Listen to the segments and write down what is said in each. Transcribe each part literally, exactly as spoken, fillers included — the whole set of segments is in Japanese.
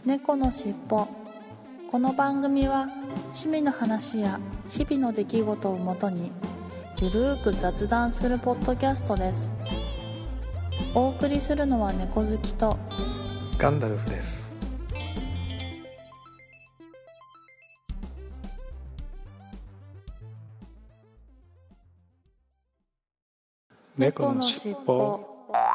猫のしっぽ。この番組は趣味の話や日々の出来事をもとにゆるーく雑談するポッドキャストです。お送りするのは猫好きとガンダルフです。 猫のしっぽ。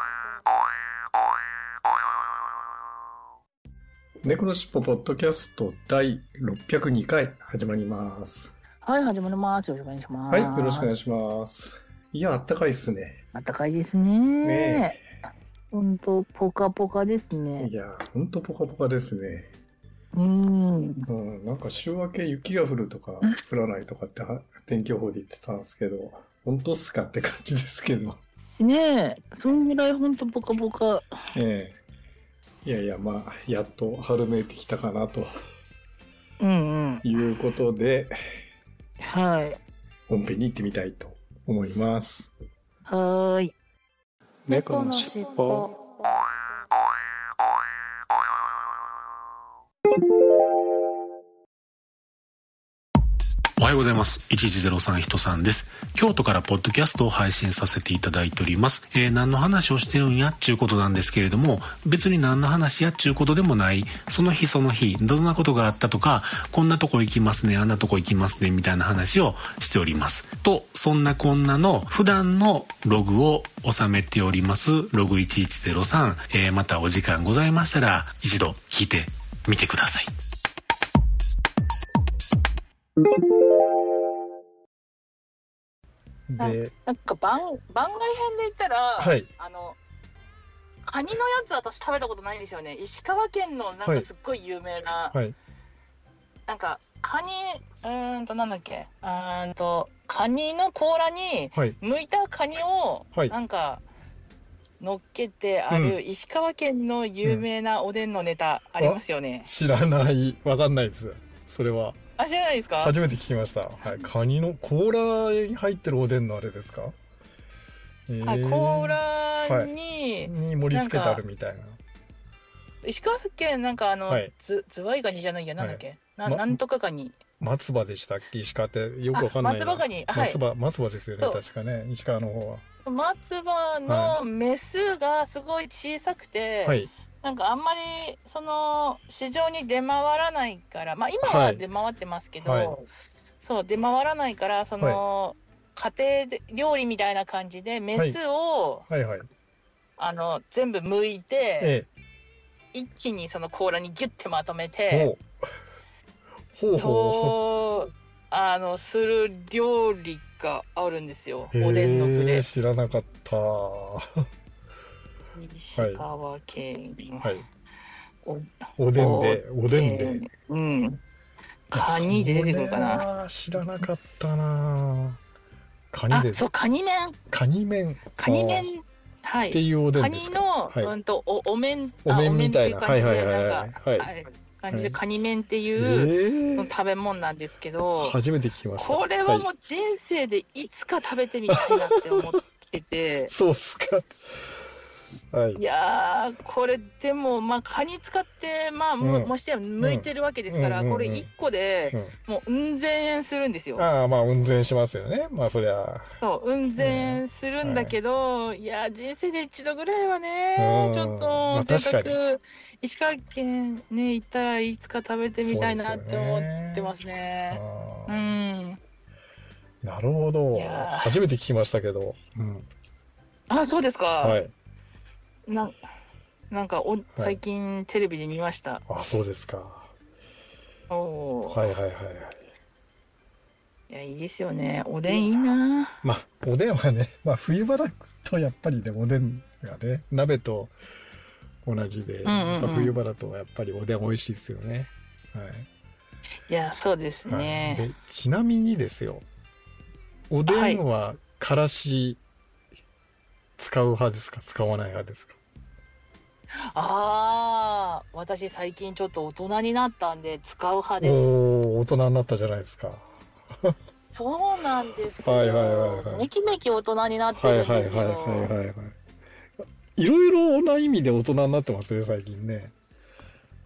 猫のしっぽポッドキャストだいろっぴゃくにかい始まります。 はい、始まります。よろしくお願いします。 はい、よろしくお願いします。いや、あったかいっすね。 あったかいですね。ねえ。ほんと、ポカポカですね。 いや、ほんとポカポカですね。 うーん。 うん、なんか週明け雪が降るとか降らないとかって天気予報で言ってたんですけど、本当っすかって感じですけど。 ねえ、そんぐらいほんとポカポカ。 ええ。いやいや、まあ、やっと春めいてきたかなと。 うんうん。 いうことで、 はい。 本編に行ってみたいと思います。 はーい。 猫のしっぽ。 おはようございます。いちいちゼロさん人さんです。京都からポッドキャストを配信させていただいております。えー、何の話をしてるんやっちゅうことなんですけれども、別に何の話やっちゅうことでもない、その日その日、どんなことがあったとか、こんなとこ行きますね、あんなとこ行きますね、みたいな話をしております。と、そんなこんなの普段のログを収めております、ログいちいちゼロさん。えー、またお時間ございましたら、一度聞いてみてください。 で、 なんか番番外編で言ったら、 はい、 あのカニのやつ私食べたことないんですよね。石川県のなんかすっごい有名な、 はい、 なんかカニうーんとなんだっけうーんとカニの甲羅に剥いたカニをなんか乗っけてある石川県の有名なおでんのネタありますよね。 うんうん、知らない、わかんないです。それは。 あ、知らないですか？ 初めて聞きました。はい、カニの甲羅に入ってるおでんのあれですか？ えー、はい、甲羅に、 はい、に盛り付けてあるみたいな。 石川県なんかあの、 はい、 ズズワイガニじゃないや、なんだっけ、はい、な, なんとかガニ。 松葉でしたっけ？石川ってよくわかんないな。 松葉ガニ、はい、 松葉、松葉ですよね、確かね、石川の方は。 松葉のメスがすごい小さくて、はい、なんかあんまりその市場に出回らないから、まあ今は出回ってますけど、はいはい、そう出回らないからその、はい、家庭料理みたいな感じでメスを、はいはいはい、あの全部剥いて、ええ、一気にその甲羅にギュッてまとめて、ほうほうそうあのする料理があるんですよ。おでんの具で。 知らなかった。 石川県、はい、 お, おでんでおでんで、 うん、カニで出てくるかな。 知らなかったな。カニで、 あ、そう、カニ麺カニ麺カニ麺、はい、 っていうおでんですか？ カニの、はい、うんと お, お麺お麺みたいな、 はいはいはいはいはい、感じでカニ麺っていう食べ物なんですけど、 えー、初めて聞きました。 これはもう人生でいつか食べてみたいなって思っててそうっすか。はい、 いやーこれでもまあカニ使ってまあ、うん、も, もしては向いてるわけですから、うん、これいっこでもううん千円するんですよ。 ああまあうん千円しますよね。まあそりゃそううん千円するんだけど、うん、いや人生で一度ぐらいはね、うん、ちょっと贅沢、まあ、石川県ね行ったらいつか食べてみたいなって思ってますね。うん。 なるほど。初めて聞きましたけど。うん、 あそうですか。 はい。 な, なんかお最近テレビで見ました。 あ、そうですか。 おはいはいはいはい。 いやいいですよね。おでんいいな。 まあおでんはね、まあ冬場だとやっぱりねおでんがね鍋と同じで、うんうんうん、冬場だとやっぱりおでん美味しいですよね。はい。 いやそうですね。 はい、でちなみにですよ。おでんはからし使う派ですか？使わない派ですか？ ああ、私最近ちょっと大人になったんで使う派です。 おー、大人になったじゃないですか。 そうなんですよ。 はいはいはいはい。 めきめき大人になってるんですよ。 はいはいはいはいはい。いろいろな意味で大人になってますね最近ね。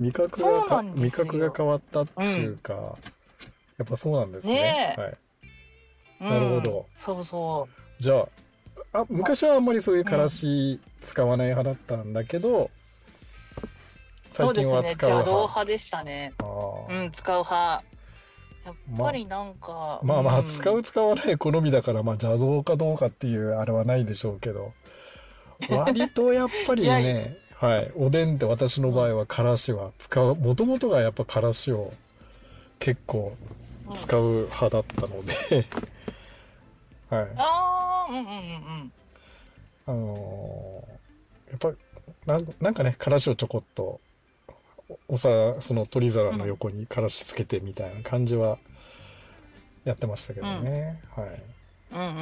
味覚がか味覚が変わったっていうか、うん、やっぱそうなんですね。ねはい。なるほど、うん。そうそう。じゃあ、あ昔はあんまりそういうからし使わない派だったんだけど、うん、最近は使う派。そうですね。邪道派でしたね。うん、使う派。やっぱりなんか、 まあ、まあまあ使う使わない好みだから、まあ邪道かどうかっていうあれはないでしょうけど、割とやっぱりねはい、おでんって私の場合はからしは使う、もともとがやっぱからしを結構使う派だったので、うん、はい。 ああ、うんうんうん。 あのー、やっぱなんなんかね、からしをちょこっとお皿、その取り皿の横にからしつけてみたいな感じはやってましたけどね、うん、はい。 うんうんうん。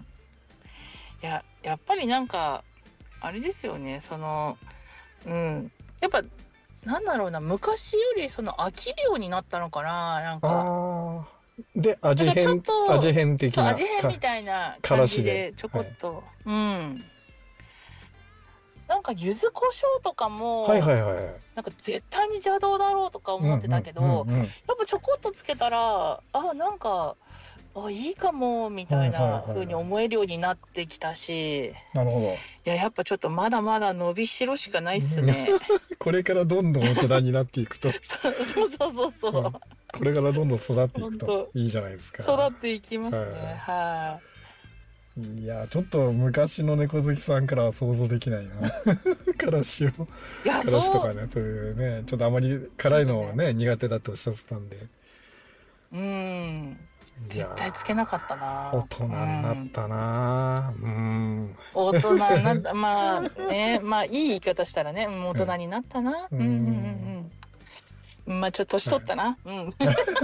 いや、やっぱりなんかあれですよね、その。うん、やっぱなんだろうな、昔よりその飽きるようになったのかな、なんか。 あで味変味変的な味変みたいな感じでちょこっと、はい、うんなんか柚子胡椒とかも、 はいはいはい、 なんか絶対に邪道だろうとか思ってたけど、うんうんうんうん、やっぱちょこっとつけたらあなんかあいいかもみたいな風に思えるようになってきたし、 なるほど。 いややっぱちょっとまだまだ伸びしろしかないっすね。 これからどんどん大人になっていくとそうそうそうそう、うん、 これからどんどん育っていくといいじゃないですか。 育っていきますね。はい、はいいやちょっと昔の猫好きさんからは想像できないなからしをからしとかね、そういうねちょっとあまり辛いのをね苦手だとおっしゃってたんで、 うん絶対つけなかったな。 大人になったな。うん、うん、 大人になったまあねまあいい言い方したらね大人になったな。うんうんうんうん、まあちょっと年取ったな。はい、うん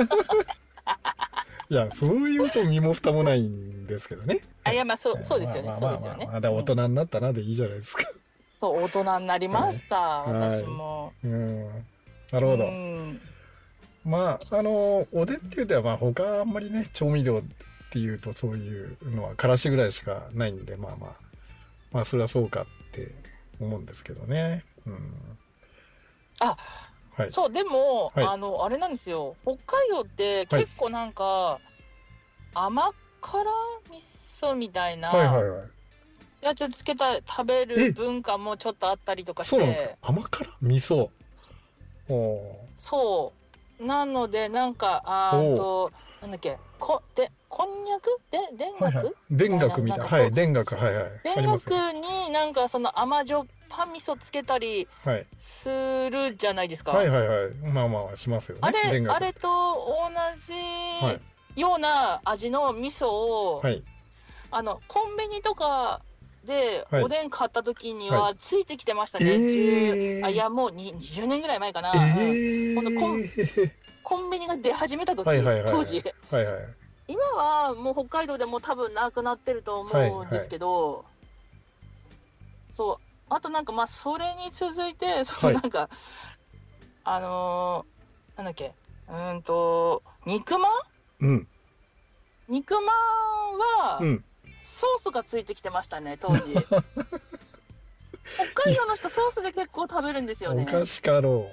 いやそういうと身も蓋もないんですけどね。 あいやまあそうそうですよね、そうですよね。 まだ大人になったなでいいじゃないですか。 そう大人になりました、はい、私も、 はい、うんなるほど。うんまああのおでんっていうとまあ他あんまりね調味料っていうとそういうのはからしぐらいしかないんでまあまあまあそれはそうかって思うんですけどね。うん、 あはい、そうでも、はい、あのあれなんですよ、北海道って結構なんか、はい、甘辛味噌みたいなやつつけた食べる文化もちょっとあったりとかして。 そうなんですか。甘辛味噌。おそうなのでなんかあとなんだっけこでこんにゃくで田楽、はいはい、 田楽みたいなはい田楽はいはい田楽になんかその甘じょっぱ味噌つけたりするじゃないですか。 はいはいはいまあまあしますよね。 あれあれと同じような味の味噌を、はい、あのコンビニとかでおでん買った時にはついてきてましたね。はい、えー、あいやもうにじゅうねんぐらい前かな。えー、このコンコンビニが出始めた時、はいはいはいはい、当時、はいはい、今はもう北海道でも多分なくなってると思うんですけど、はいはい、そうあとなんかまあそれに続いてそのなんか、はい、あのー、なんだっけうんと肉まん、うん、肉まんは、うん、ソースがついてきてましたね当時。北海道の人ソースで結構食べるんですよね。 おかしかろ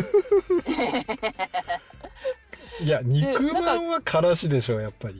う。いや肉まんはからしでしょやっぱり。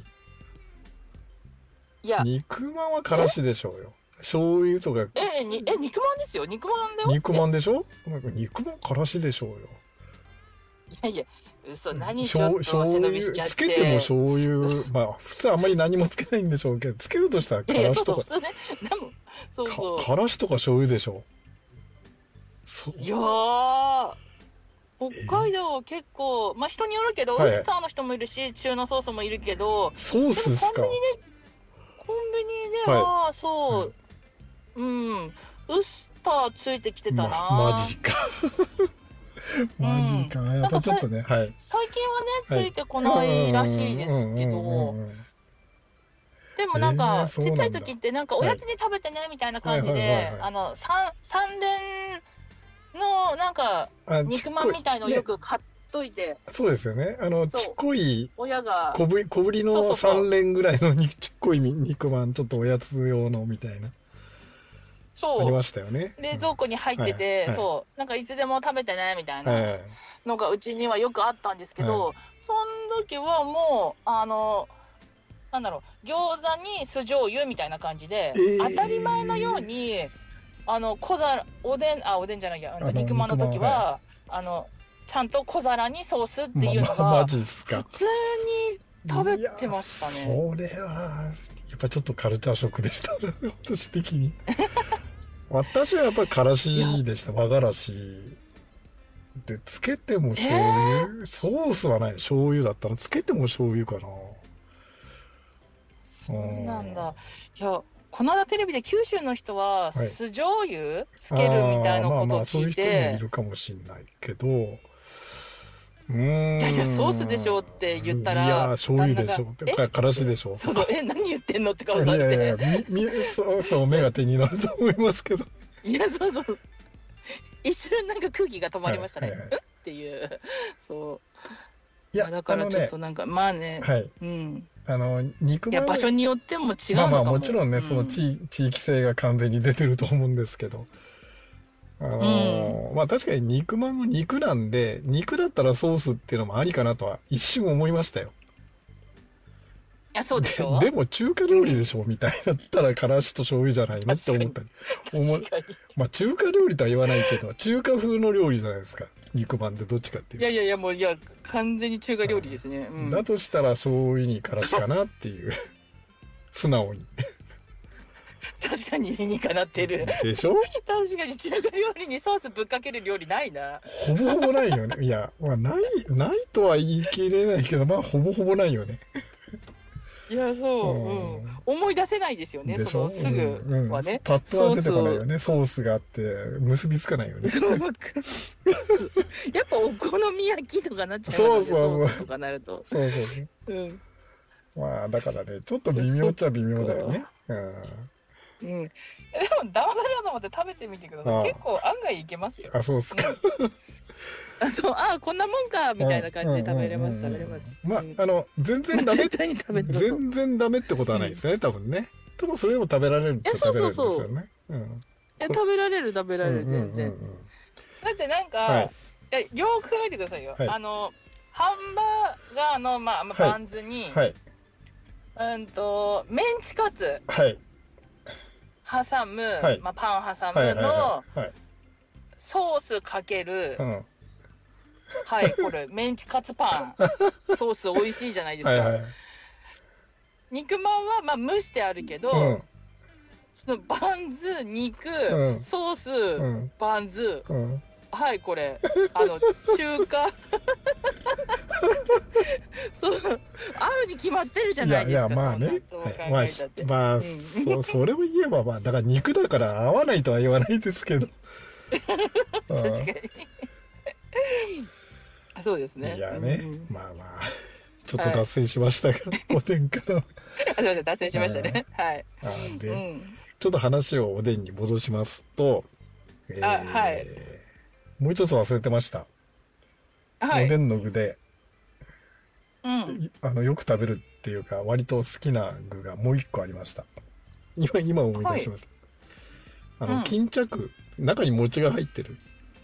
いや肉まんはからしでしょうよ。醤油とかええにえ肉まんですよ。肉まんだよ。 肉まんでしょ。なんか肉まんからしでしょうよ。 いやいや嘘何ちょっと背伸びしちゃって。 つけても醤油まあ普通あんまり何もつけないんでしょうけどつけるとしたらからしとか。 そうそう普通ね。でもそうそうかからしとか醤油でしょ。 そういやー北海道結構、えー、まあ人によるけど、はい、ウスターの人もいるし中濃ソースもいるけどソースですか。 コンビニでコンビニでは、はい、そう、うん、うん、ウスターついてきてたな。 ま、マジかマジか、うん、やっぱちょっとね、はい、 最近はねついてこないらしいですけど、でもなんか、えー、ちっちゃい時ってなんかおやつに食べてねみたいな感じであの三三連のなんか肉まんみたいのをよく買っといて、 そうですよね。あのちっこい親が小ぶり小ぶりのさん連ぐらいのちっこい肉まんちょっとおやつ用のみたいなそうありましたよね。 冷蔵庫に入ってて、 はいはい、 そうなんかいつでも食べてねみたいなのがうちにはよくあったんですけど、はい、その時はもうあのなんだろう、餃子に酢醤油みたいな感じで、えー、当たり前のようにあの小皿おでんあおでんじゃないや肉まんの時は、はい、あのちゃんと小皿にソースっていうのが、まま、マジっすか。 普通に食べてましたね。 それはやっぱちょっとカルチャーショックでした私的に私はやっぱりからしでした。和がらしで、つけても醤油、えー、ソースはない、醤油だったの。つけても醤油かな。 そうなんだ。いや、この間テレビで九州の人は酢醤油つけるみたいなことを聞いて、はい、まあまあそういう人もいるかもしれないけど、 うーん、いやいやソースでしょって言ったら、 いや醤油でしょってか、からしでしょ。 そう、え何言ってんのって顔になって、いやいやみみそうそう目が手になると思いますけど、 いやそうそう一瞬なんか空気が止まりましたね、はいはいはい、っていうそういやだからちょっとなんか、ね、まあね、 はい、 うん、 あの肉まん、 いや場所によっても違うのかも。 まあまあもちろんね、うん、その 地, 地域性が完全に出てると思うんですけど、あのーうん、まあ確かに肉まんの肉なんで、肉だったらソースっていうのもありかなとは一瞬思いましたよ。 いやそうでしょ。 で, でも中華料理でしょ、うん、みたいだったらからしと醤油じゃないのって思ったり思まあ中華料理とは言わないけど中華風の料理じゃないですか、肉まんってどっちかっていうと。 いやいやいやもういや完全に中華料理ですね、うん、 だとしたら醤油にからしかなっていう素直に確かに理にかなってるでしょ。 確かに中華料理にソースぶっかける料理ないな。 ほぼほぼないよね。いや、まあ、ないないとは言い切れないけど、まあほぼほぼないよね。 いやそう、うんうん、思い出せないですよね。 でしょ、 そのすぐはね、うんうん、 パッとは出てこないよね。ソースがあって結びつかないよねやっぱお好み焼きとかなっちゃう、 そうそうそうとかなるとそうそうそう、うん、まあだからねちょっと微妙っちゃ微妙だよね。うん、 うん、でも騙されようと思って食べてみてください。ああ結構案外いけますよ。 あ、そうっすか、うんあそうあこんなもんかみたいな感じで食べれます、食べれます。 まあ、うん、あの全然ダメ全然ダメってことはないですね、うん、多分ね。多分それも食べられるっちゃ食べられるんですよね。 食べられる食べられる全然、うんうんうんうん、だってなんか、はい、いやよく考えてくださいよ、はい、あのハンバーガーの、まあ、バンズに、はいはい、うんとメンチカツ、はい、挟む、はいまあ、パン挟むの、はいはいはいはい、ソースかける、うんはいこれメンチカツパンソース美味しいじゃないですか。はい、はい、肉まんはまあ蒸してあるけど、うん、そのバンズ肉、うん、ソース、うん、バンズ、うん、はいこれあの中華そう合うに決まってるじゃないですか。 いやいやまあね、はい、まあ、まあうん、そ, それを言えばまあだから肉だから合わないとは言わないですけど確かにそうですね。 いやね、うん、まあまあちょっと脱線しましたが、はい、おでんからすみません脱線しましたね。はいあで、うん、ちょっと話をおでんに戻しますと、えー、あはいもう一つ忘れてました、はい、おでんの具で、うん、あのよく食べるっていうか割と好きな具がもう一個ありました。今今思い出しました、はい、あの、うん、巾着中に餅が入ってる。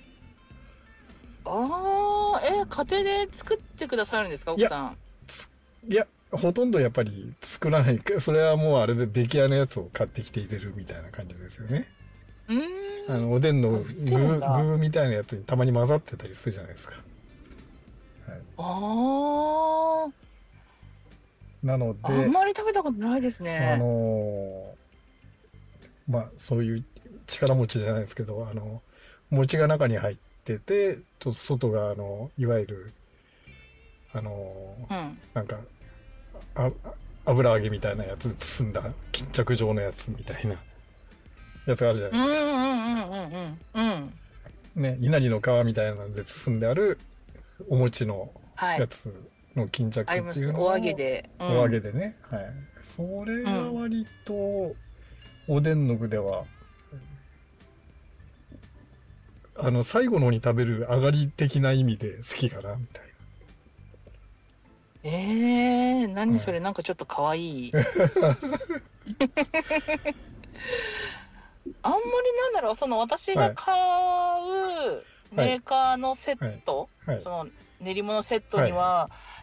ああ、え家庭で作ってくださるんですか奥さん。 いやほとんどやっぱり作らないか、それはもうあれで出来合いのやつを買ってきて入れるみたいな感じですよね。うーんあのおでんの具具みたいなやつにたまに混ざってたりするじゃないですか。はい、ああなのであんまり食べたことないですね。 あのー、まあそういう力持ちじゃないですけど、あの餅が中に入っててちょっと外があのいわゆるあのーうん、なんかあ油揚げみたいなやつで包んだ巾着状のやつみたいなやつがあるじゃないですか。うんうんうんうんうんね、稲荷の皮みたいなので包んであるお餅のやつの巾着っていうのを、 はい、お揚げで、 うん、お揚げでね、はい、それが割とおでんの具では、うん、あの最後の方に食べる上がり的な意味で好きかなみたいな。 えー、何それ、はい、なんかちょっとかわいいあんまりなんだろう、その私が買うメーカーのセット、はいはい、その練り物セットには、はい、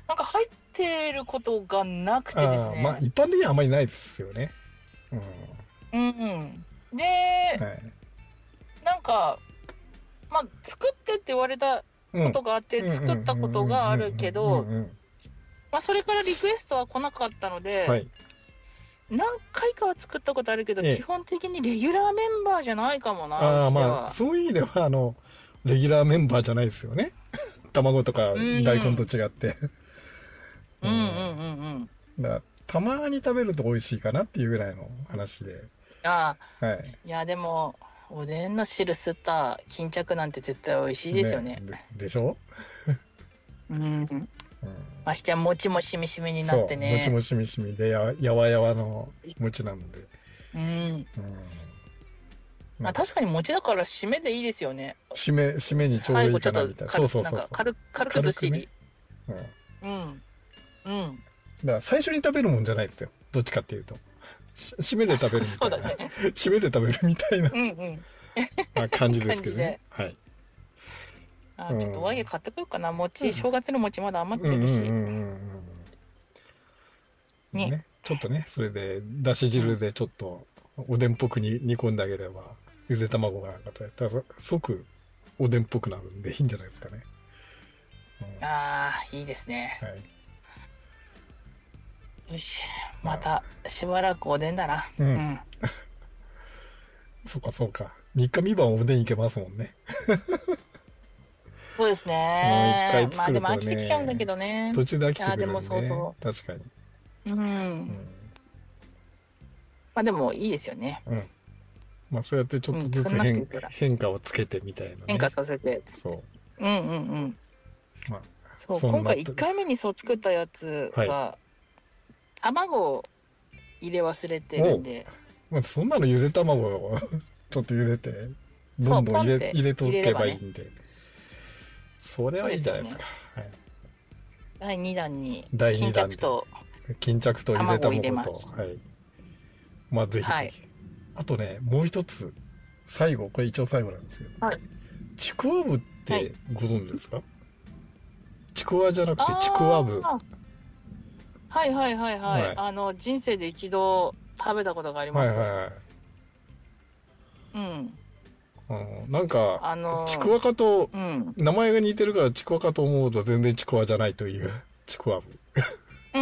なんか入ってることがなくてですね。 あ、まあ一般的にはあまりないですよね。 うん。うんうん。で、はい、なんか、まあ作ってって言われたことがあって、うん、作ったことがあるけど、まあそれからリクエストは来なかったので、はい、何回かは作ったことあるけど、ええ、基本的にレギュラーメンバーじゃないかもな。 ああ、まあそういう意味ではあのレギュラーメンバーじゃないですよね。卵とか大根と違って。 うんうんうんうんうん。 だからたまに食べると美味しいかなっていうぐらいの話で。 ああ、はい。いやでもおでんの汁吸った巾着なんて絶対美味しいですよね。 ね で, でしょ。 うん。うん、ましてや餅もしみしみになってね。 そう、餅もしみしみでややわやわの餅なので。 うん。うん、まあ確かに餅だから締めでいいですよね。 締め締めにちょうどいいかなみたいな。そうそうそうそう。 軽く軽くずっしり。うん。うん。うん。 だから最初に食べるもんじゃないですよ。どっちかっていうと。締めで食べるみたいな。ね、締めで食べるみたいな、うんうん、まあ感じですけどね。はい。 あ、ちょっとお揚げ買ってこようかな。餅、うん、正月の餅まだ余ってるし。 ね。ちょっとね、それでだし汁でちょっとおでんっぽくに煮込んであげれば、ゆで卵が即おでんっぽくなるんでいいんじゃないですかね。 うん、ああ、いいですね。はい。よし、またしばらくおでんだな。うん。うん、 そうかそうか。みっかみばんおでんいけますもんね。 そうですね。 もう一回作るとね。 まあでも飽きてきちゃうんだけどね。 途中で飽きてくるよね。 いやでもそうそう。 確かに。 うん。うん、まあでもいいですよね。 うん。まあそうやってちょっとずつ 変,、うん、変化をつけてみたいな、ね。 変化させて。 そう。 うんうんうん。まあそう今回いっかいめにそう作ったやつは。はい、卵を入れ忘れてるんで、 まあ、そんなのゆで卵をちょっと茹でてどんどん入れ入れとけばいいんで、それはいいじゃないですか。はい、 だいにだんに巾着と巾着とゆで卵と、はい、まあぜひぜひ、はい、あとねもう一つ最後これ一応最後なんですけど、はい、ちくわぶってご存知ですか？はい、ちくわじゃなくてちくわぶ。 はいはいはいはい、はい、あの人生で一度食べたことがあります。はいはいはい。うん。 うん、なんか、あのー、ちくわかと、うん、名前が似てるからちくわかと思うと全然ちくわじゃないというちくわぶ。 うん。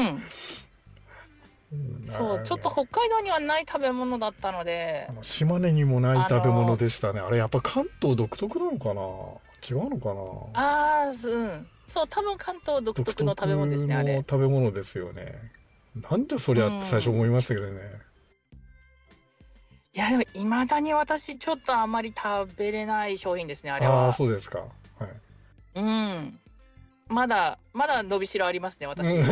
そう、ちょっと北海道にはない食べ物だったので。 島根にもない食べ物でしたね。あのー、あれやっぱ関東独特なのかな？違うのかな？ ああ、うん。そう多分関東独特の食べ物ですねあれ。 食べ物ですよね。なんじゃそりゃって最初思いましたけどね。うん、いやでも未だに私ちょっとあまり食べれない商品ですねあれは。 ああそうですか。はい。 うん。まだまだ伸びしろありますね私。うん、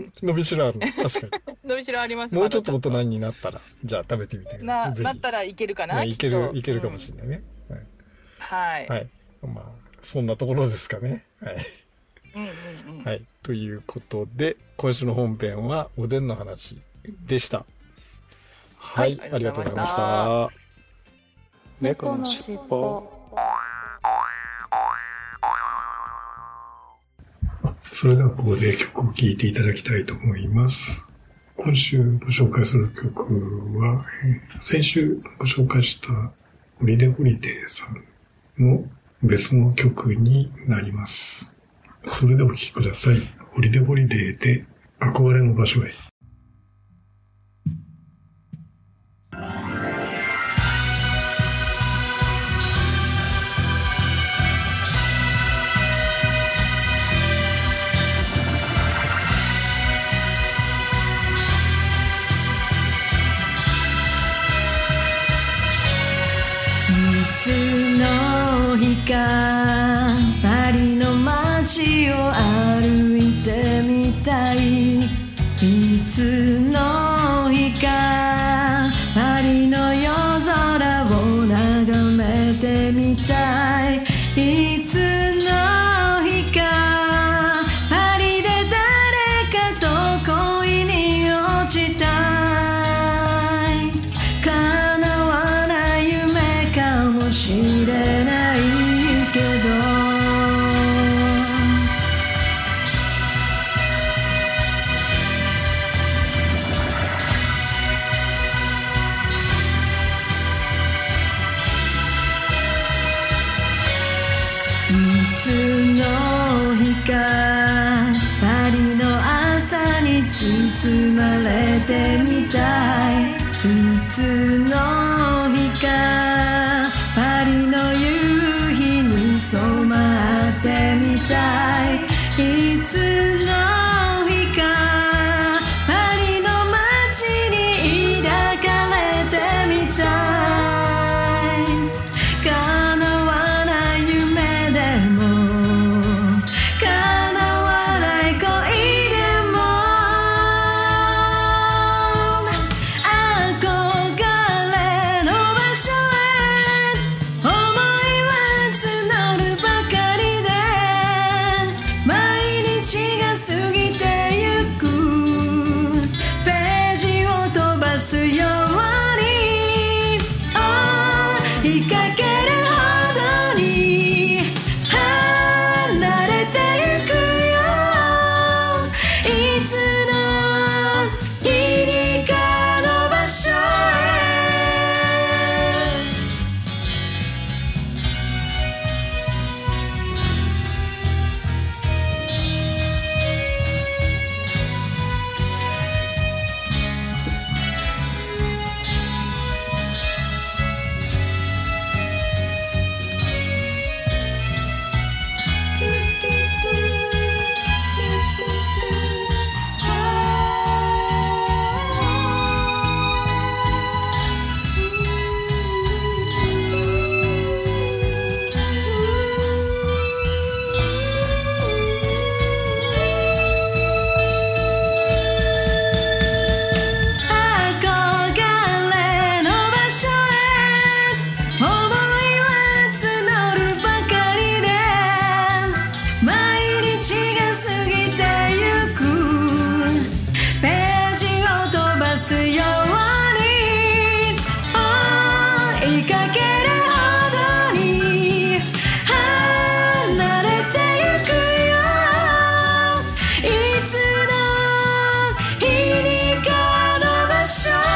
伸びしろある確かに。 伸びしろあります。 もうちょっと大人になったらじゃあ食べてみてください。 ななったらいけるかな。 ね、いけるいけるかもしれないね。 うん、はい。 はい。まあそんなところですかね。はい。 うんうんうん、 はい。ということで、今週の本編はおでんの話でした。はい。はい、ありがとうございました。 猫のしっぽ。 それではここで曲を聴いていただきたいと思います。今週ご紹介する曲は、先週ご紹介したホリデホリデーさんの別の曲になります。それでお聴きください。ホリデホリデーで憧れの場所へ。 いつの日かパリの街を歩いてみたい。いついつの日かパリの朝に包まれてみたい。いつの日かパリの夕日に染まってみたい。いつの日かパリの街に抱かれてみたい。叶わない夢でも叶わない恋でも憧れの場所へ思いは募るばかりで毎日が過ぎてゆく。ページを飛ばすように追いかけるほどに離れてゆくよ。いつの日にかの場所へ。憧れの場所へ思いは募るばかりで毎日が過ぎてゆく。ページを飛ばすように追いかけるほどに離れてゆくよ。いつの日にかの場所へ。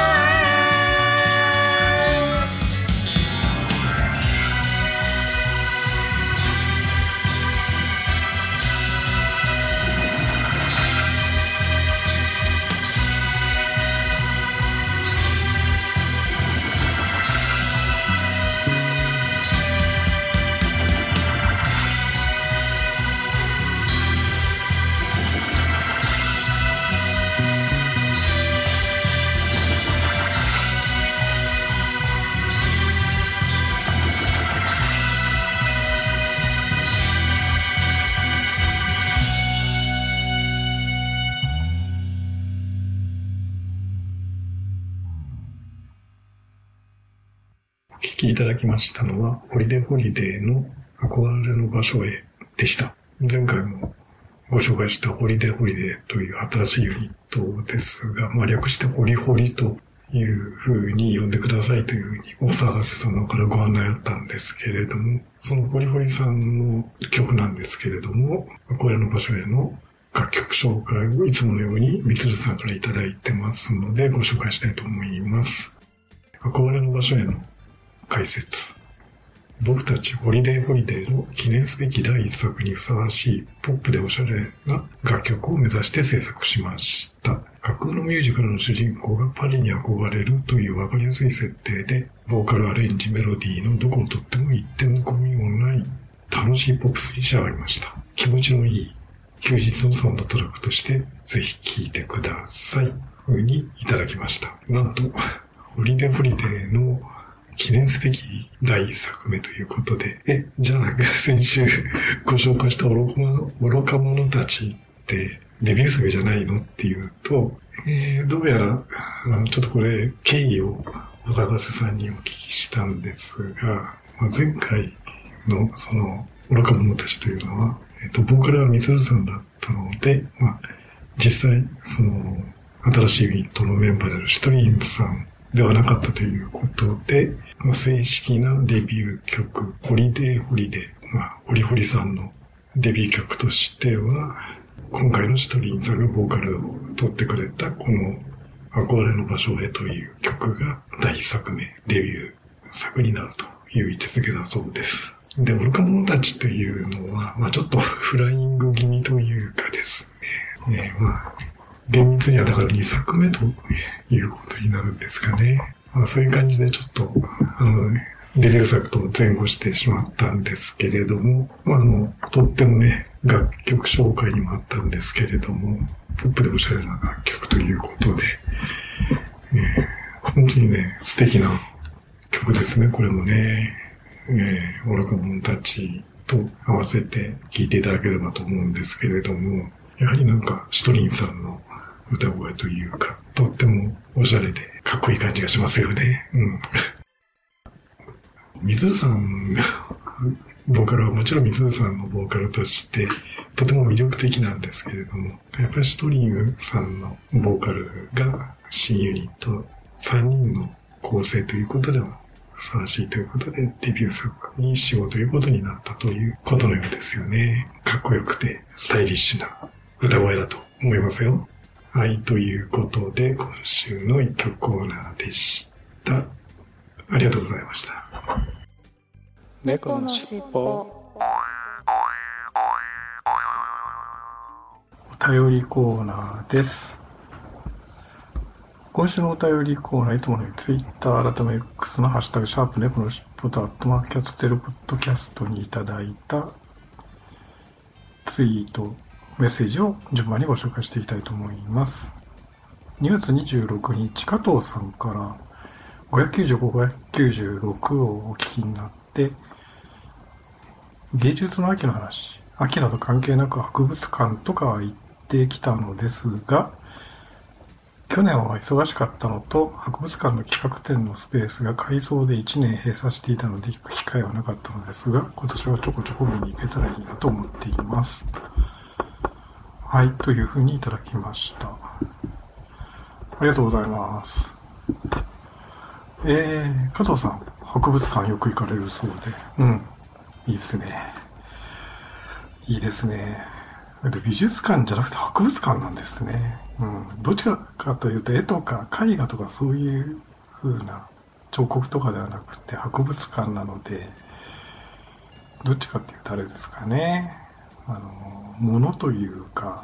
お聞きいただきましたのは、ホリデーホリデーの憧れの場所へでした。前回もご紹介したホリデーホリデーという新しいユニットですが、まあ、略してホリホリという風に呼んでくださいという風に大沢瀬さんの方からご案内あったんですけれども、そのホリホリさんの曲なんですけれども、憧れの場所への楽曲紹介をいつものようにみつるさんからいただいてますのでご紹介したいと思います。憧れの場所への解説。僕たちホリデーホリデーの記念すべき第一作にふさわしいポップでおしゃれな楽曲を目指して制作しました。架空のミュージカルの主人公がパリに憧れるというわかりやすい設定で、ボーカルアレンジメロディーのどこをとっても一点の込みもない楽しいポップスに仕上がりました。気持ちのいい休日のサウンドトラックとしてぜひ聴いてください。ふうにいただきました。なんと、ホリデーホリデーの記念すべきだいいっさくめということで、え、じゃあ先週ご紹介した愚か者、愚か者たちってデビュー作じゃないのっていうと、えー、どうやら、あの、ちょっとこれ経緯を小坂瀬さんにお聞きしたんですが、まあ、前回のその愚か者たちというのは、えっと、ボーカルはみつるさんだったので、まあ、実際、その、新しいユニットのメンバーであるシトリーンさんではなかったということで、まあ、正式なデビュー曲、ホリデーホリデー、まあ、ホリホリさんのデビュー曲としては、今回のシトリーンさんがボーカルを取ってくれたこの憧れの場所へという曲がだいいっさくめ、デビュー作になるという位置づけだそうです。 で、愚か者たちというのは、まあちょっとフライング気味というかですね、えー、まあ厳密にはだからにさくめということになるんですかね。まあそういう感じでちょっと、あの、デビュー作と前後してしまったんですけれども、まああの、とってもね、楽曲紹介にもあったんですけれども、ポップでおしゃれな楽曲ということで、えー、本当にね、素敵な曲ですね、これもね。えー、愚か者たちと合わせて聴いていただければと思うんですけれども、やはりなんかシトリンさんの歌声というか、とってもおしゃれでかっこいい感じがしますよね。うん。水さんのボーカルはもちろん水さんのボーカルとしてとても魅力的なんですけれども、やっぱりシトリンさんのボーカルが新ユニットさんにんの構成ということではふさわしいということで、デビュー作にしようということになったということのようですよね。かっこよくてスタイリッシュな歌声だと思いますよ。はい、ということで今週の一曲コーナーでした。ありがとうございました。 猫のしっぽ。 お便りコーナーです。今週のお便りコーナー、いつものようにツイッター改め X のハッシュタグシャープ猫のしっぽとアットマークキャステルポッドキャストにいただいたツイート、メッセージを順番にご紹介していきたいと思います。にがつにじゅうろくにち、加藤さんからごひゃくきゅうじゅうご、ごひゃくきゅうじゅうろくをお聞きになって、芸術の秋の話、秋など関係なく博物館とかは行ってきたのですが、去年は忙しかったのと、博物館の企画展のスペースが改装でいちねん閉鎖していたので行く機会はなかったのですが、今年はちょこちょこ見に行けたらいいなと思っています。はい、というふうにいただきました。ありがとうございます。えー、加藤さん、博物館よく行かれるそうで、うん、いいですね。いいですね。美術館じゃなくて博物館なんですね。うん、どちらかというと絵とか絵画とかそういう風な彫刻とかではなくて博物館なので、どっちかっていうとあれですかね。あの、ものというか、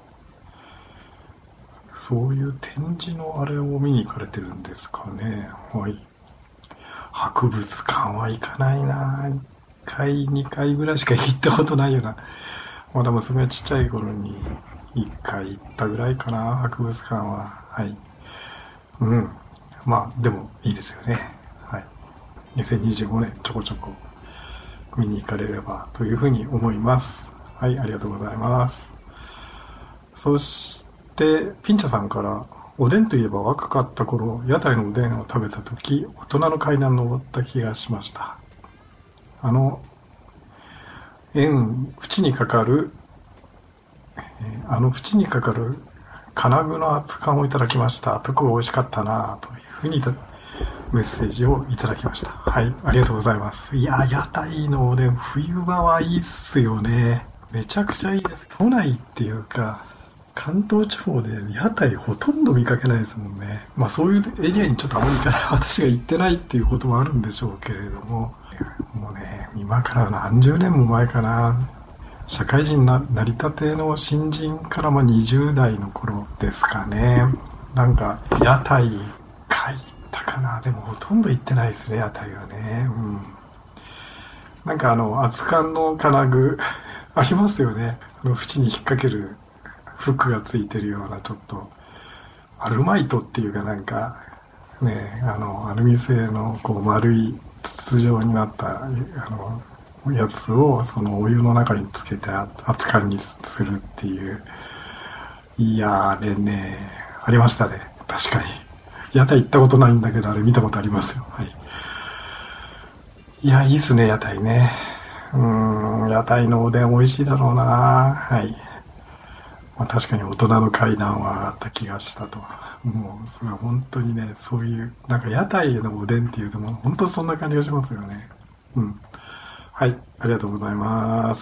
そういう展示のあれを見に行かれてるんですかね。はい。博物館は行かないな。いっかい、にかいぐらいしか行ったことないよな。まだ娘がちっちゃい頃にいっかい行ったぐらいかな、博物館は。はい。うん。まあ、でもいいですよね。はい。にせんにじゅうごねんちょこちょこ見に行かれればというふうに思います。はい、ありがとうございます。そして、ピンチャさんから、おでんといえば若かった頃、屋台のおでんを食べたとき、大人の階段登った気がしました。あの、縁、縁にかかる、あの縁にかかる金具の厚缶をいただきました。とこが美味しかったなというふうにメッセージをいただきました。はい、ありがとうございます。いや、屋台のおでん、冬場はいいっすよね。めちゃくちゃいいです。都内っていうか、関東地方で屋台ほとんど見かけないですもんね。まあそういうエリアにちょっとあまり私が行ってないっていうこともあるんでしょうけれども、もうね、今から何十年も前かな、社会人になりたての新人からまあにじゅう代の頃ですかね。なんか屋台か行ったかな。でもほとんど行ってないですね、屋台はね。うん。なんかあの厚缶の金具ありますよね。あの縁に引っ掛けるフックがついてるような、ちょっとアルマイトっていうかなんかね、あのアルミ製のこう丸い筒状になったあのやつをそのお湯の中につけて熱燗にするっていう。いやー、あれね、ありましたね。確かに。屋台行ったことないんだけど、あれ見たことありますよ。はい。いや、いいっすね、屋台ね。うーん、屋台のおでん美味しいだろうな。はい。まあ、確かに大人の階段は上がった気がしたと。もう、それは本当にね、そういう、なんか屋台のおでんっていうともう本当そんな感じがしますよね。うん。はい、ありがとうございます。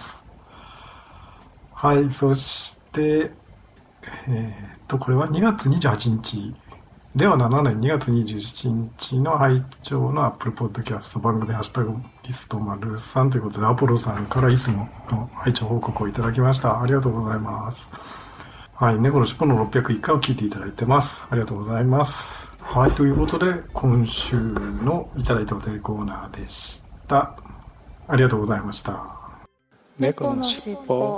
はい、そして、えー、っと、これはにがつにじゅうはちにちではななねんにがつにじゅうしちにちの拝聴の Apple Podcast 番組ハッシュタグリスト丸さんということで、アポロさんからいつもの拝聴報告をいただきました。ありがとうございます。はい、猫のしっぽのろっぴゃくいっかいを聞いていただいてます。ありがとうございます。はい、ということで、今週のいただいたお便りコーナーでした。ありがとうございました。 猫のしっぽ。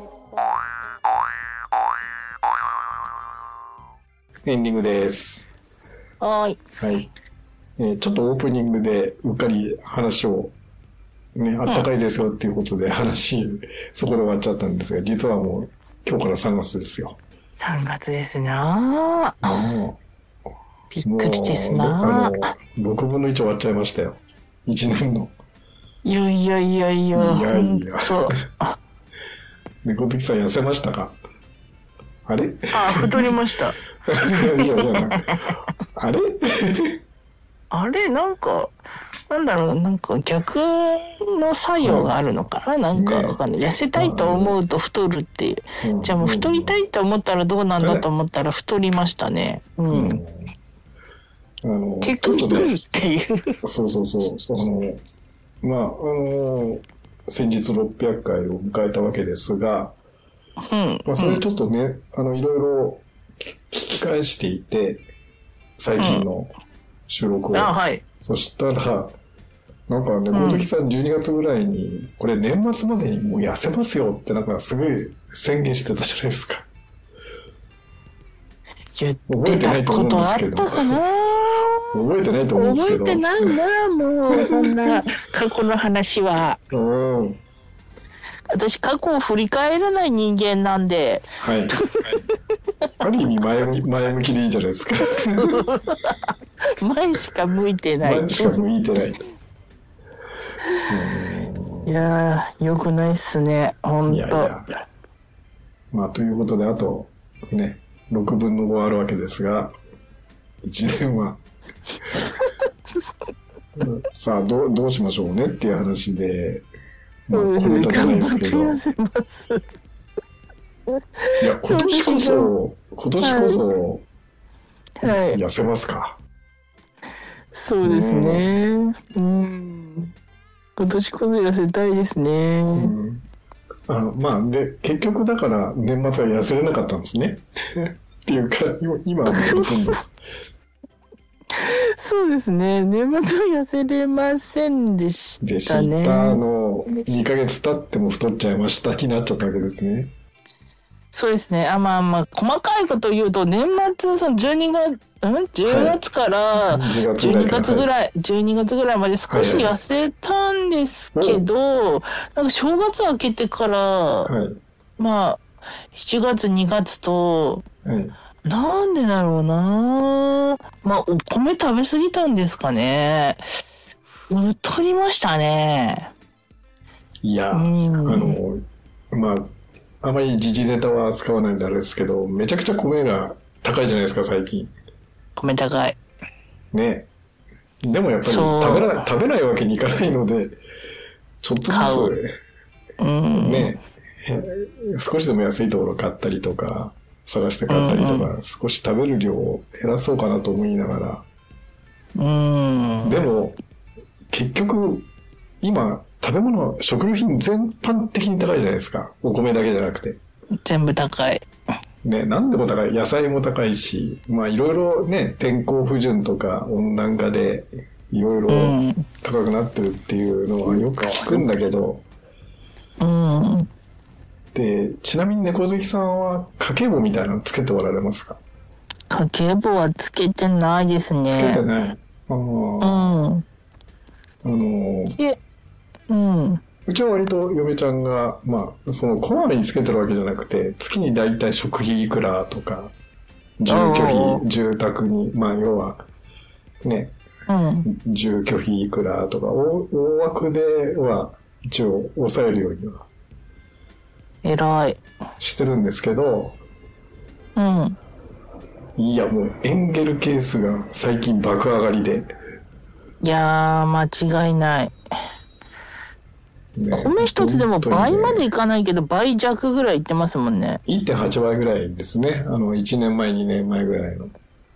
エンディングです。 はい。 はい。えー、ちょっとオープニングでうっかり話を、ね、あったかいですよっていうことで話、うん、そこで終わっちゃったんですが、実はもう今日からさんがつですよ。 さんがつですなぁ。びっくりですなぁ。 ろくぶんのいち終わっちゃいましたよ。いちねんの。 いやいやいやいや。 いやいや。猫好きさん痩せましたか？あれ？ あ、太りました。 いやいや、あれあれなんか、なんだろう、なんか逆の作用があるのかな、なんかわかんない。痩せたいと思うと太るっていう。うん、じゃあもう太りたいと思ったらどうなんだと思ったら太りましたね。うん。うん、 あの結構太るっていう。 そうそうそう。あの、まあ、あの、先日ろっぴゃっかいを迎えたわけですが、 うん。 まあ、それちょっとね、あの、いろいろ聞き返していて、最近の収録を。 うん、あ、はい。 そしたら、なんかね、猫好きさんじゅうにがつぐらいに、これ年末までにもう痩せますよってなんかすごい宣言してたじゃないですか。 言ってたことあったかな？ 覚えてないと思うんですけど。 覚えてないな、もう、そんな過去の話は。 うん。 私、過去を振り返らない人間なんで。 はい。ある意味前向き、前向きでいいじゃないですか。 前しか向いてない。 前しか向いてない。 いやー、よくないっすね、ほんと。いやいや。 まあ、ということで、あと、ね、ろくぶんのごあるわけですが、いちねんは、さあどう、どうしましょうねっていう話で、まあ、これじゃないですけど。いや、今年こそ、今年こそ、はい、痩せますか。 そうですね。うん。うん今年こそ痩せたいですね。うん、 あまあ、で、結局だから年末は痩せれなかったんですね。っていうか、今はもうほとんど。 そうですね。年末は痩せれませんでしたね。でした。 あの、にかげつ経っても太っちゃいましたになっちゃったわけですね。 そうですね。あ、まあまあ、細かいこと言うと、年末、そのじゅうにがつ、ん ?じゅうがつからじゅうにがつぐらい、じゅうにがつぐらいまで少し痩せたんですけど、はいはい、なんか正月明けてから、はい、まあ、しちがつ、にがつと、はい、なんでだろうなまあ、お米食べ過ぎたんですかね。太りましたね。 いや、うん、あの、まあ、あまり時事ネタは使わないんであれですけど、めちゃくちゃ米が高いじゃないですか、最近。 米高い。 ね。でもやっぱり食べない、食べないわけにいかないので、ちょっとずつ、うん、ね、少しでも安いところ買ったりとか、探して買ったりとか、うん、少し食べる量を減らそうかなと思いながら。 うん、 でも、結局、今、食べ物、食料品全般的に高いじゃないですか。お米だけじゃなくて。 全部高い。 ね、何でも高い。野菜も高いし、まあいろいろね、天候不順とか温暖化でいろいろ高くなってるっていうのはよく聞くんだけど、 うん。 で、ちなみに猫好きさんは家計簿みたいなのつけておられますか？ 家計簿はつけてないですね。 つけてない。ああ。うん。あのえ、うん。 うちは割と嫁ちゃんが、まあ、その、こまめにつけてるわけじゃなくて、月にだいたい食費いくらとか、住居費、住宅に、まあ、要は、ね、 うん、 住居費いくらとか、大, 大枠では、一応、抑えるようには、 偉い。 してるんですけど、 うん。 いや、もう、エンゲル係数が最近爆上がりで。 いやー、間違いない。ね、米一つでも倍までいかないけど、ね、倍弱ぐらいいってますもんね。 いってんはちばいぐらいですね。あの、いちねんまえ、にねんまえぐらいの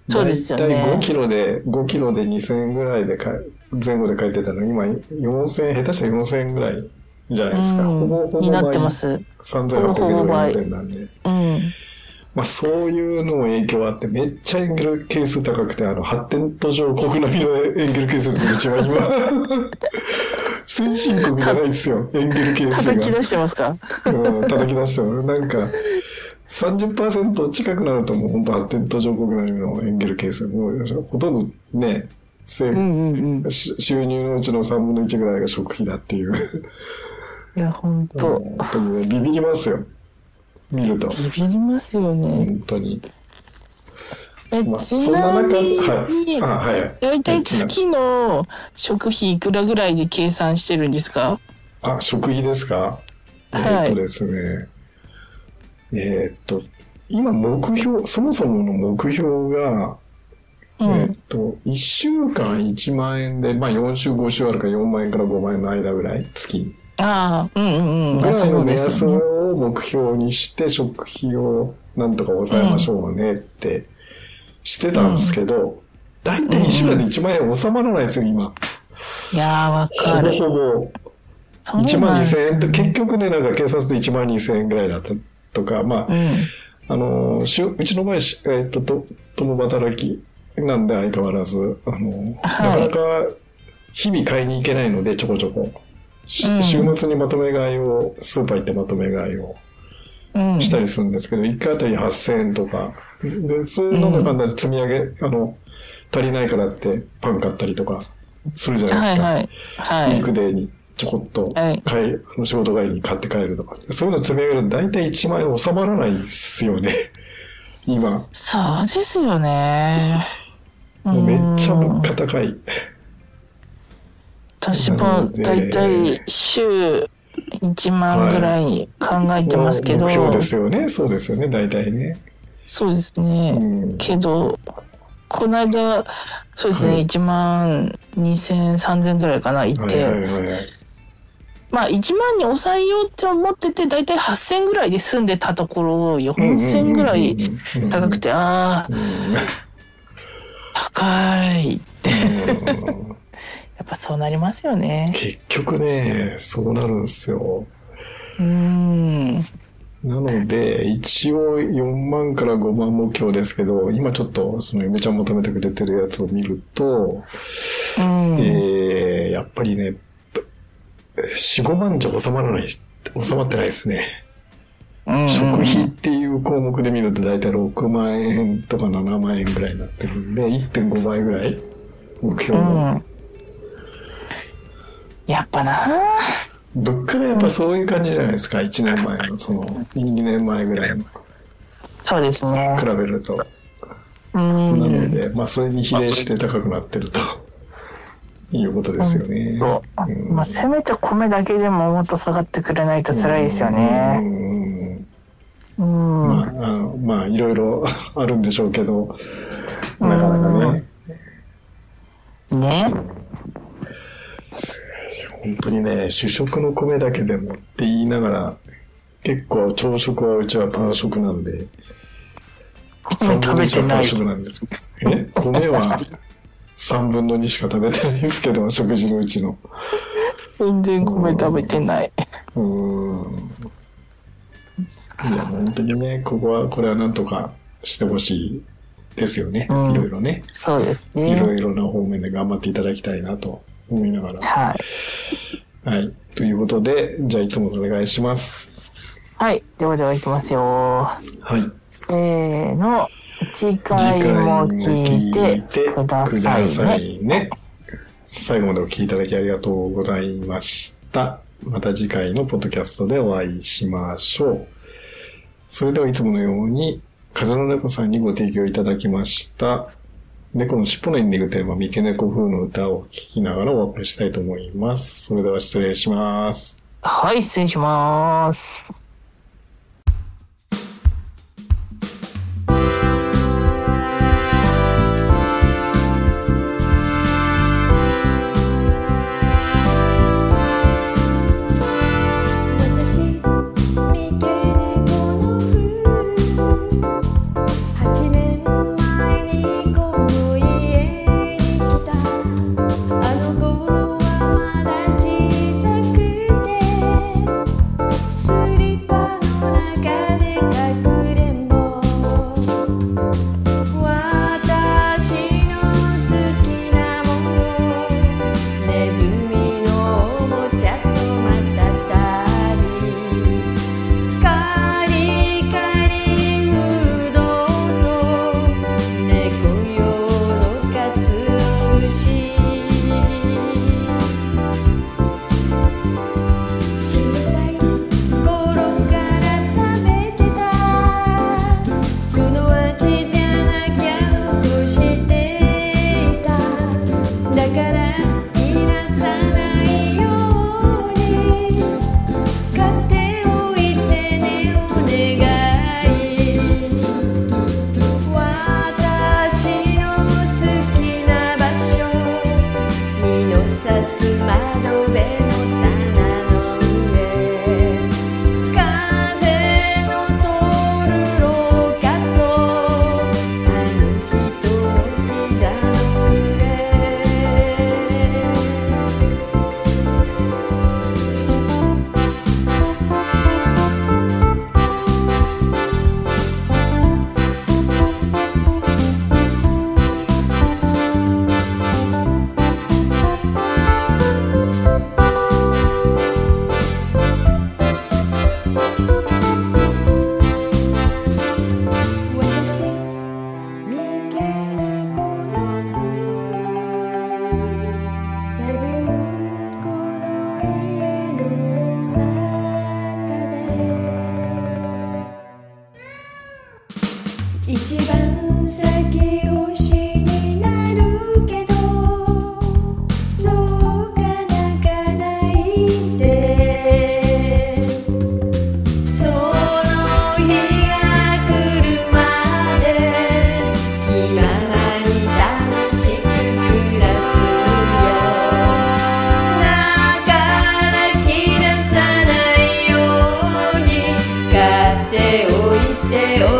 そうですよね。 だいたいごキロで、ごキロでにせんえんぐらいでか、前後で買えてたの今よんせんえん、下手したらよんせんえんぐらいじゃないですか。ほぼほぼになってます。 さんぜんはっぴゃくえんよんせんえんなんで。 うん。 まあそういうのも影響あって、めっちゃエンゲル係数高くて、あの、発展途上国並みのエンゲル係数です一番今。先進国じゃないですよ、エンゲル係数が。 叩き出してますか？ うん、叩き出してます。なんか、さんじゅっパーセント 近くなるともう本当発展途上国並みのエンゲル係数。もうほとんどね、うんうんうん、収入のうちのさんぶんのいちぐらいが食費だっていう。 いや、本当。 本当にね、ビビりますよ。見ると。 ビビりますよね。 本当に。 え、まあ、ちなみに、だいたい月の食費いくらぐらいで計算してるんですか？ あ、食費ですか？はい、えー、っとですね。えー、っと、今目標、そもそもの目標が、うん、えー、っと、いっしゅうかんいちまんえんで、まあよん週ご週あるからよんまんえんからごまんえんの間ぐらい、月。 ああ、うんうんうん。 ぐらいの目安を目標にして食費をなんとか抑えましょうねってしてたんですけど、だいたいいっしゅうかんでいちまんえん収まらないですよ、今。 いやー、わかる。 ほぼほぼ。いちまんにせんえんと、結局ね、なんか計算するといちまんにせんえんぐらいだったとか、まあ、うん、あの、うちの場合、えー、っと、と、共働きなんで相変わらず、あの、はい、なかなか日々買いに行けないので、ちょこちょこ。うん、週末にまとめ買いを、スーパー行ってまとめ買いをしたりするんですけど、いっかいあたりはっせんえんとか、で、そういうのなんだかんだ積み上げ、あの、足りないからってパン買ったりとかするじゃないですか。はいはい。はい。ウィークデーにちょこっと買い、はい、あの仕事帰りに買って帰るとか。そういうの積み上げると大体いちまんえん収まらないですよね。今。 そうですよね。 もうめっちゃ物価高い。 私もだいたい週いちまんぐらい考えてますけど、 はい、目標ですよね。そうですよね、だいたいね。 そうですね、うん、けどこの間そうですね、はい、いちまんにせん、さんぜんぐらいかな行って、はいはいはいはい、まあいちまんに抑えようって思っててだいたいはっせんぐらいで済んでたところをよんせんぐらい高くて、ああ高いってやっぱそうなりますよね。 結局ね、そうなるんですよ。 うーん。 なので、一応よんまんからごまん目標ですけど、今ちょっとそのゆめちゃん求めてくれてるやつを見ると、うん、えー、やっぱりね、よん、ごまんじゃ収まらない、収まってないですね。うんうん、食費っていう項目で見るとだいたいろくまんえんとかななまんえんぐらいになってるんで、いってんごばいぐらい目標の。うん、 やっぱな物価がやっぱそういう感じじゃないですか、いちねんまえのそのにねんまえぐらいのそうですね比べると、うんなのでまあそれに比例して高くなってるということですよね、 うんうんまあ、せめて米だけでももっと下がってくれないと辛いですよね。うんうんまああのまあいろいろあるんでしょうけどなかなかねね本当にね、主食の米だけでもって言いながら、結構朝食はうちはパン食なんで、 米食べてない。パン食なんです。え、米はさんぶんのにしか食べてないんですけど、食事のうちの。 全然米食べてない。 うーん。いや、本当にね、ここは、これはなんとかしてほしいですよね。うん、いろいろね。 そうですね。 いろいろな方面で頑張っていただきたいなと。思いながら。 はい。 はい。ということで、じゃあいつもお願いします。 はい。ではではいきますよ。 はい。 せーの。次回も聞いてくださいね。くださいね。 最後までお聞きいただきありがとうございました。また次回のポッドキャストでお会いしましょう。それではいつものように、風の猫さんにご提供いただきました。猫の尻尾のエンディングテーマ、三毛猫風の歌を聴きながらお別れしたいと思います。それでは失礼します。 はい、失礼します。 はちねんまえに一番先推しになるけどどうか泣かないでその日が来るまで気ままに楽しく暮らすよだから切らさないように買っておいておいて